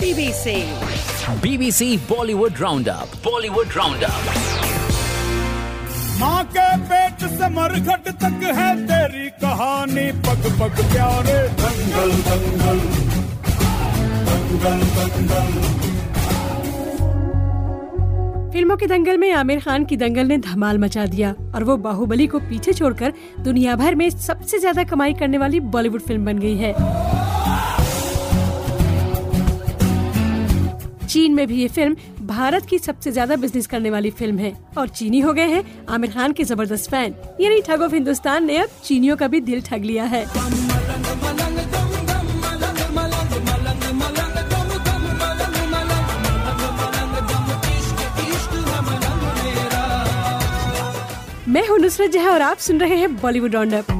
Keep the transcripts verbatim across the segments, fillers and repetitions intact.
BBC BBC Bollywood round up Bollywood round up. माँ के पेट से मरघट तक है तेरी कहानी, पग पग प्यारे दंगल दंगल दंगल दंगल। फिल्मों के दंगल में आमिर खान की दंगल ने धमाल मचा दिया और वो बाहुबली को पीछे छोड़कर दुनिया भर में सबसे ज्यादा कमाई करने वाली बॉलीवुड फिल्म बन गई है। चीन में भी ये फिल्म भारत की सबसे ज्यादा बिजनेस करने वाली फिल्म है और चीनी हो गए हैं आमिर खान के जबरदस्त फैन। यानी ठग ऑफ हिंदुस्तान ने अब चीनियों का भी दिल ठग लिया है। मैं हूँ नुसरत जहाँ और आप सुन रहे हैं बॉलीवुड राउंड अप।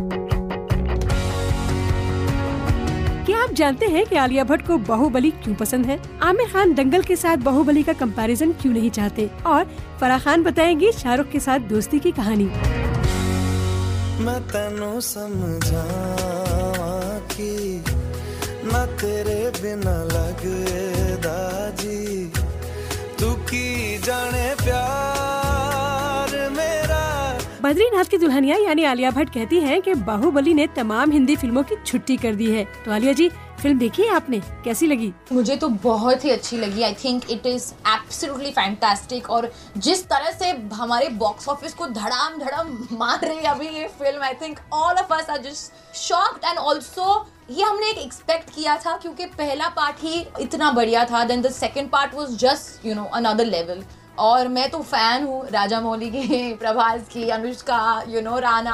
क्या आप जानते हैं कि आलिया भट्ट को बाहुबली क्यों पसंद है? आमिर खान दंगल के साथ बाहुबली का कंपैरिजन क्यों नहीं चाहते? और फराह खान बताएंगी शाहरुख के साथ दोस्ती की कहानी। मैं तेनू समझावा कि ना तेरे बिना लगे दाजी, तू की जाने प्यार मेरा। बद्रीनाथ की दुल्हनिया यानी आलिया भट्ट कहती हैं कि बाहुबली ने तमाम हिंदी फिल्मों की छुट्टी कर दी है। तो आलिया जी, फिल्म देखी है आपने, कैसी लगी? मुझे तो बहुत ही अच्छी लगी। I think it is absolutely fantastic और जिस तरह से हमारे बॉक्स ऑफिस को धड़ाम धड़ाम मार रही है अभी ये फिल्म, I think all of us are just shocked. And also ये हमने एक एक्सपेक्ट किया था क्योंकि पहला पार्ट ही इतना बढ़िया था, then the second part was just you know another level. और मैं तो फैन हूँ राजा मौली की, प्रभास की, अनुष्का, यू नो राणा।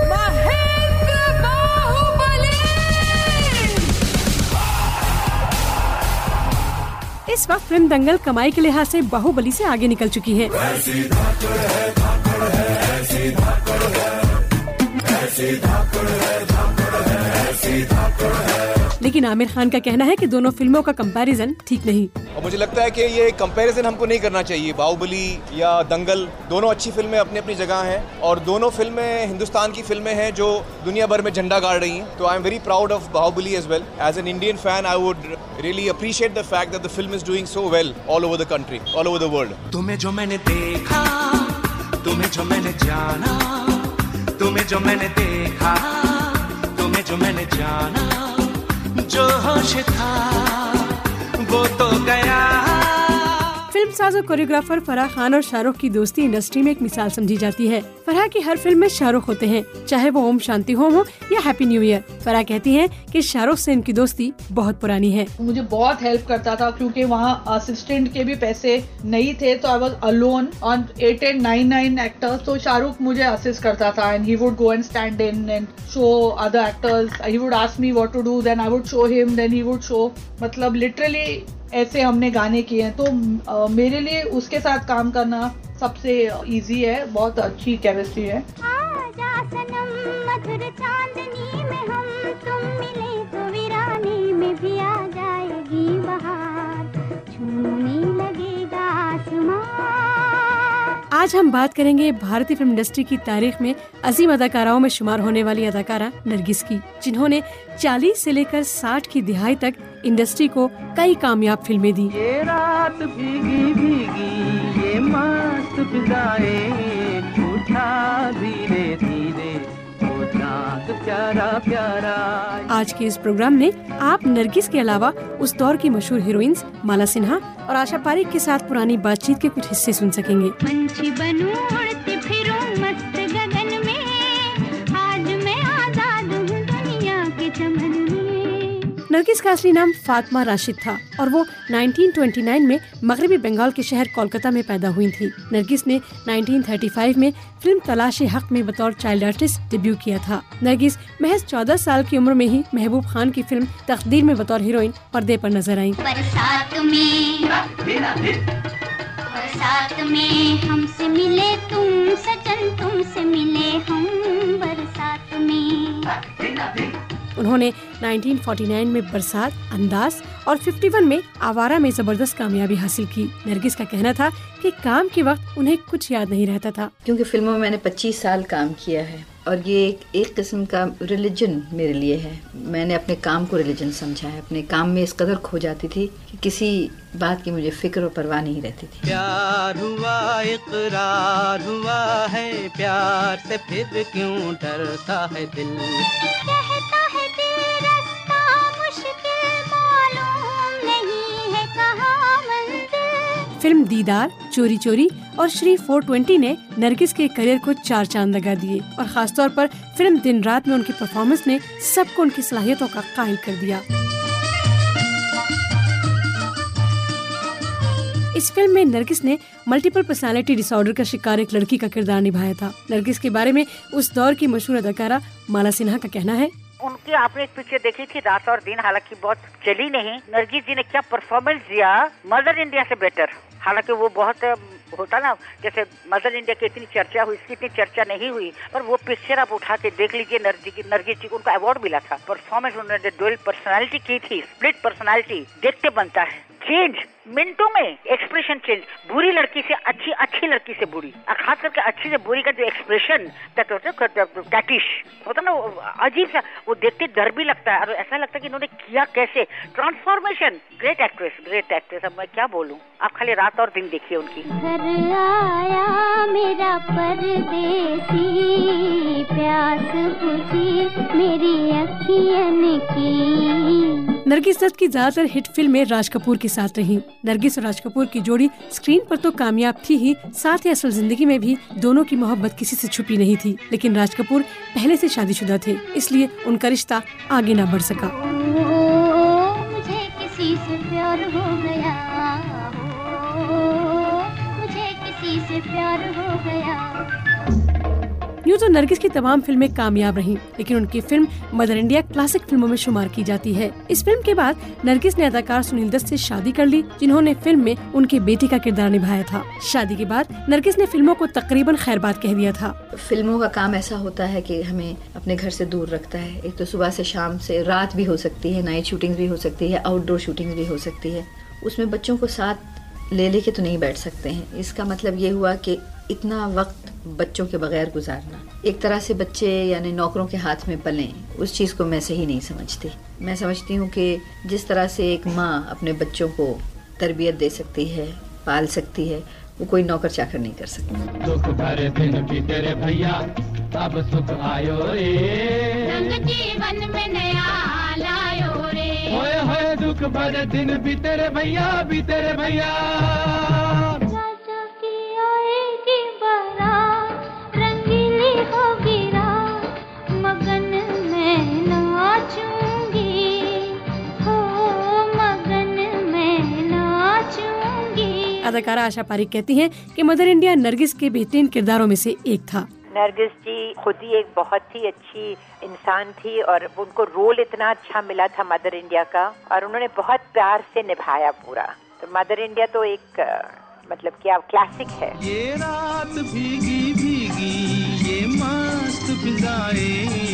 इस वक्त फिल्म दंगल कमाई के लिहाज से बाहुबली से आगे निकल चुकी है। ऐसी धाकड़ है, धाकड़ है, ऐसी धाकड़ है, ऐसी धाकड़ है, धाकड़ है, ऐसी धाकड़ है। लेकिन आमिर खान का कहना है कि दोनों फिल्मों का कंपैरिजन ठीक नहीं। और मुझे लगता है कि ये कंपैरिजन हमको नहीं करना चाहिए। बाहुबली या दंगल दोनों अच्छी फिल्में अपनी अपनी जगह हैं और दोनों फिल्में हिंदुस्तान की फिल्में हैं जो दुनिया भर में झंडा गाड़ रही हैं। तो I am very proud of Baahubali as well. As an Indian fan I would really appreciate the fact that the film is doing so well all over the country, all over the world. तुम्हें जो मैंने देखा, तुम्हें जो मैंने जाना, तुम्हें जो मैंने देखा, तुम्हें जो मैंने जाना, जो होश था वो तो गया। फिल्म साज और कोरियोग्राफर फराह खान और शाहरुख की दोस्ती इंडस्ट्री में एक मिसाल समझी जाती है। फराह की हर फिल्म में शाहरुख होते हैं, चाहे वो ओम शांति होम हो या हैप्पी न्यू ईयर। फराह कहती हैं कि शाहरुख से इनकी दोस्ती बहुत पुरानी है। मुझे बहुत हेल्प करता था क्योंकि वहाँ असिस्टेंट के भी पैसे नहीं थे, तो I was alone on eight and nine nine actors. तो शाहरुख मुझे असिस्ट करता था and he would go and stand in and show other actors. He would ask me what to do, then I would show him, then he would show. मतलब literally ऐसे हमने गाने किए हैं। तो आ, मेरे लिए उसके साथ काम करना सबसे इजी है, बहुत अच्छी केमिस्ट्री है। आजा सनम मधुर चांदनी में हम तुम मिले तो वीरानी में भी आ जाएगी बहार, छूने लगेगा आसमां। आज हम बात करेंगे भारतीय फिल्म इंडस्ट्री की तारीख में अजीम अदाकाराओं में शुमार होने वाली अदाकारा नरगिस की, जिन्होंने चालीस से लेकर साठ की दिहाई तक इंडस्ट्री को कई कामयाब फिल्में दी। ये रात भीगी भीगी ये मस्त फिजाएं, उठा धीरे धीरे वो चाँद प्यारा प्यारा। आज के इस प्रोग्राम में आप नरगिस के अलावा उस दौर की मशहूर हीरोइंस माला सिन्हा और आशा पारेख के साथ पुरानी बातचीत के कुछ हिस्से सुन सकेंगे। पंछी बनूं उड़ती फिरूं मस्त गगन में, आज मैं आजाद हूँ दुनिया के चमन में। नरगिस का असली नाम फातिमा राशिद था और वो उन्नीस सौ उनतीस में मगरबी बंगाल के शहर कोलकाता में पैदा हुई थी। नरगिस ने उन्नीस सौ पैंतीस में फिल्म तलाश हक में बतौर चाइल्ड आर्टिस्ट डेब्यू किया था। नरगिस महज चौदह साल की उम्र में ही महबूब खान की फिल्म तकदीर में बतौर हीरोइन पर्दे पर नजर आई। बरसात में, बरसात में हमसे मिले तुम सजन, तुमसे मिले हम बरसात में। उन्होंने उन्नीस सौ उनचास में बरसात, अंदाज और इक्यावन में आवारा में जबरदस्त कामयाबी हासिल की। नरगिस का कहना था कि काम के वक्त उन्हें कुछ याद नहीं रहता था। क्योंकि फिल्मों में मैंने पच्चीस साल काम किया है और ये एक, एक किस्म का रिलीजन मेरे लिए है। मैंने अपने काम को रिलीजन समझा है। अपने काम में इस कदर खो जाती थी कि किसी बात की मुझे फिक्र और परवाह नहीं रहती थी। प्यार हुआ इकरार हुआ है, प्यार से फिर क्यों डरता है दिल, कहता है दिल रास्ता मुश्किल मालूम नहीं है कहाँ मंजिल। फिल्म दीदार, चोरी चोरी और श्री चार सौ बीस ने नरगिस के करियर को चार चांद लगा दिए और खासतौर पर फिल्म दिन रात में उनकी परफॉर्मेंस ने सबको उनकी सलाहियतों का कायल कर दिया। इस फिल्म में नरगिस ने मल्टीपल पर्सनालिटी डिसऑर्डर का शिकार एक लड़की का किरदार निभाया था। नरगिस के बारे में उस दौर की मशहूर अदाकारा माला सिन्हा का कहना है, उनकी आपने एक पिक्चर देखी थी रात और दिन, हालांकि बहुत चली नहीं। नरगिस जी ने क्या परफॉर्मेंस दिया, मदर इंडिया से बेटर। हालांकि वो बहुत होता ना, जैसे मदर इंडिया की इतनी चर्चा हुई, इसकी इतनी चर्चा नहीं हुई, पर वो पिक्चर आप उठा के देख लीजिए। नरगिस नरगिस जी को उनको अवार्ड मिला था। परफॉर्मेंस उन्होंने डुअल पर्सनालिटी की थी, स्प्लिट पर्सनालिटी, देखते बनता है। चेंज मिनटों में, एक्सप्रेशन चेंज, बुरी लड़की से अच्छी, अच्छी लड़की से बुरी, और खास करके अच्छी से बुरी का जो एक्सप्रेशन टैटिश होता ना, अजीब सा, वो देखते डर भी लगता है और ऐसा लगता है कि इन्होंने किया कैसे, transformation. Great actress, great actress. अब मैं क्या बोलूं, आप खाली रात और दिन देखिए उनकी। घर आया मेरा परदेसी, प्यास बुझी मेरी अखियन की। नरगिस दत्त की ज्यादातर हिट फिल्में राज कपूर के साथ रहीं। नरगिस और राज कपूर की जोड़ी स्क्रीन पर तो कामयाब थी ही, साथ ही असल जिंदगी में भी दोनों की मोहब्बत किसी से छुपी नहीं थी। लेकिन राज कपूर पहले से शादीशुदा थे, इसलिए उनका रिश्ता आगे न बढ़ सका। मुझे किसी से प्यार हो गया, मुझे किसी से प्यार हो गया। यूँ तो नरगिस की तमाम फिल्में कामयाब रहीं, लेकिन उनकी फिल्म मदर इंडिया क्लासिक फिल्मों में शुमार की जाती है। इस फिल्म के बाद नरगिस ने अदाकार सुनील दत्त से शादी कर ली, जिन्होंने फिल्म में उनके बेटे का किरदार निभाया था। शादी के बाद नरगिस ने फिल्मों को तकरीबन खैरबाद कह दिया था। फिल्मों का काम ऐसा होता है कि हमें अपने घर से दूर रखता है। एक तो सुबह से शाम से रात भी हो सकती है, नाइट शूटिंग भी हो सकती है, आउटडोर शूटिंग भी हो सकती है। उसमें बच्चों को साथ ले लेके तो नहीं बैठ सकते हैं। इसका मतलब ये हुआ कि इतना वक्त बच्चों के बगैर गुजारना, एक तरह से बच्चे यानी नौकरों के हाथ में पलें, उस चीज़ को मैं सही नहीं समझती। मैं समझती हूँ कि जिस तरह से एक माँ अपने बच्चों को तरबियत दे सकती है, पाल सकती है, वो कोई नौकर चाकर नहीं कर सकता। दुख भरे दिन भी तेरे भैया, तब सुख आयो रे, रंग जीवन में नया लायो रे, होए होए दुख भरे दिन भी तेरे भैया, भी तेरे भैया। राजा की आएगी बारात, रंगीली होगी रात, मगन में नाचूंगी, हो मगन में नाचूंगी। अदाकारा आशा पारीक कहती हैं कि मदर इंडिया नरगिस के बेहतरीन किरदारों में से एक था। नरगिस जी खुद ही एक बहुत ही अच्छी इंसान थी और उनको रोल इतना अच्छा मिला था मदर इंडिया का, और उन्होंने बहुत प्यार से निभाया पूरा। तो मदर इंडिया तो एक मतलब क्या क्लासिक है। ये रात भीगी भीगी ये मस्त फिजाए,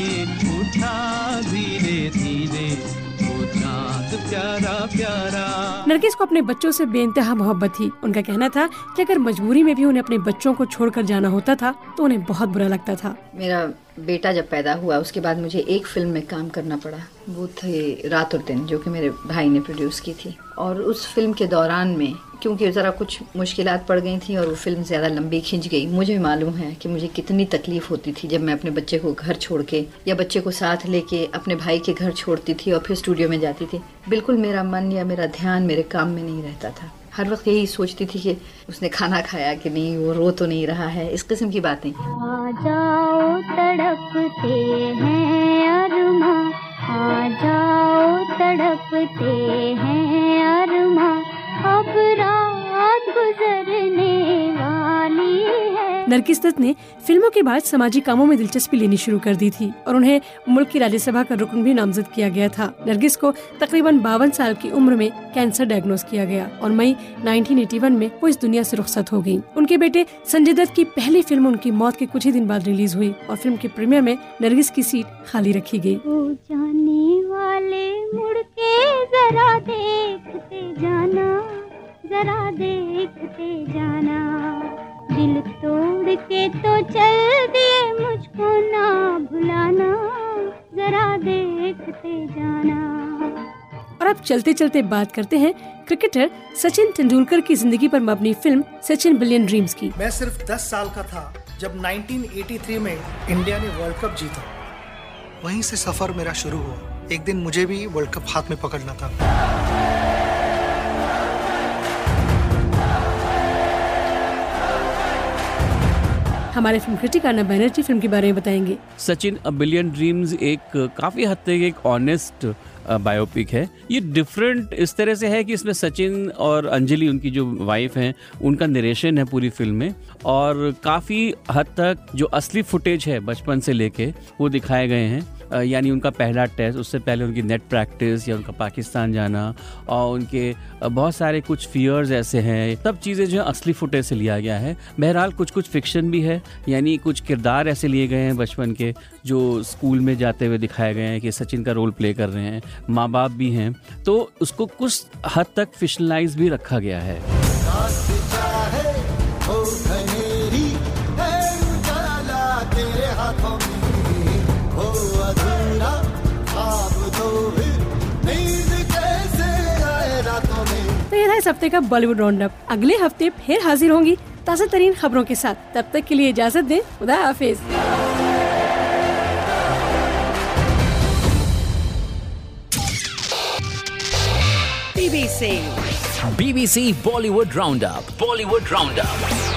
उठा धीरे धीरे वो चाँद प्यारा प्यारा। नरगिस को अपने बच्चों से बेइंतहा मोहब्बत थी। उनका कहना था कि अगर मजबूरी में भी उन्हें अपने बच्चों को छोड़कर जाना होता था तो उन्हें बहुत बुरा लगता था। मेरा बेटा जब पैदा हुआ उसके बाद मुझे एक फिल्म में काम करना पड़ा, वो थे रात और दिन, जो कि मेरे भाई ने प्रोड्यूस की थी। और उस फिल्म के दौरान में क्योंकि ज़रा कुछ मुश्किलात पड़ गई थी और वो फिल्म ज़्यादा लंबी खिंच गई, मुझे मालूम है कि मुझे कितनी तकलीफ़ होती थी जब मैं अपने बच्चे को घर छोड़ के या बच्चे को साथ लेके अपने भाई के घर छोड़ती थी और फिर स्टूडियो में जाती थी। बिल्कुल मेरा मन या मेरा ध्यान मेरे काम में नहीं रहता था। हर वक्त यही सोचती थी कि उसने खाना खाया कि नहीं, वो रो तो नहीं रहा है, इस किस्म की बातें। आ जाओ तड़पते हैं अरमा, आ जाओ तड़पते हैं अरमा, अब रात गुजरने वाली है। नरगिस दत्त ने फिल्मों के बाद समाजी कामों में दिलचस्पी लेनी शुरू कर दी थी और उन्हें मुल्क की राज्यसभा का रुकन भी नामजद किया गया था। नरगिस को तकरीबन बावन साल की उम्र में कैंसर डायग्नोज किया गया और मई उन्नीस सौ इक्यासी में वो इस दुनिया से रुखसत हो गयी। उनके बेटे संजय दत्त की पहली फिल्म उनकी मौत के कुछ ही दिन बाद रिलीज हुई और फिल्म के प्रीमियर में नरगिस की सीट खाली रखी गयी। जाने वाले मुड़ के जरा देखते जाना, जरा देखते जाना, दिल तोड़ के तो चल दिए मुझको। ना भुलाना, जरा देखते जाना। और अब चलते चलते बात करते हैं क्रिकेटर सचिन तेंदुलकर की जिंदगी पर मबनी फिल्म सचिन बिलियन ड्रीम्स की। मैं सिर्फ दस साल का था जब नाइनटीन एटी थ्री में इंडिया ने वर्ल्ड कप जीता। वहीं से सफर मेरा शुरू हुआ। एक दिन मुझे भी वर्ल्ड कप हाथ में पकड़ना था। हमारे film critic Arnab Banerjee film के बारे में बताएंगे। सचिन अ बिलियन ड्रीम्स एक काफ़ी हद तक एक ऑनेस्ट बायोपिक है। ये डिफरेंट इस तरह से है कि इसमें सचिन और अंजलि, उनकी जो वाइफ हैं, उनका नरेशन है पूरी फिल्म में, और काफ़ी हद तक जो असली फुटेज है बचपन से लेके वो दिखाए गए हैं। यानी उनका पहला टेस्ट, उससे पहले उनकी नेट प्रैक्टिस या उनका पाकिस्तान जाना, और उनके बहुत सारे कुछ फियर्स ऐसे हैं, सब चीज़ें जो है असली फुटेज से लिया गया है। बहरहाल कुछ कुछ फिक्शन भी है, यानी कुछ किरदार ऐसे लिए गए हैं बचपन के जो स्कूल में जाते हुए दिखाए गए हैं कि सचिन का रोल प्ले कर रहे हैं, माँ बाप भी हैं, तो उसको कुछ हद तक फिक्शनलाइज भी रखा गया है। तो ये था इस हफ्ते का बॉलीवुड राउंडअप। अगले हफ्ते फिर हाजिर होंगी ताज़ा तरीन खबरों के साथ। तब तक के लिए इजाजत दें। खुदा हाफिज। B B C B B C Bollywood Roundup Bollywood Roundup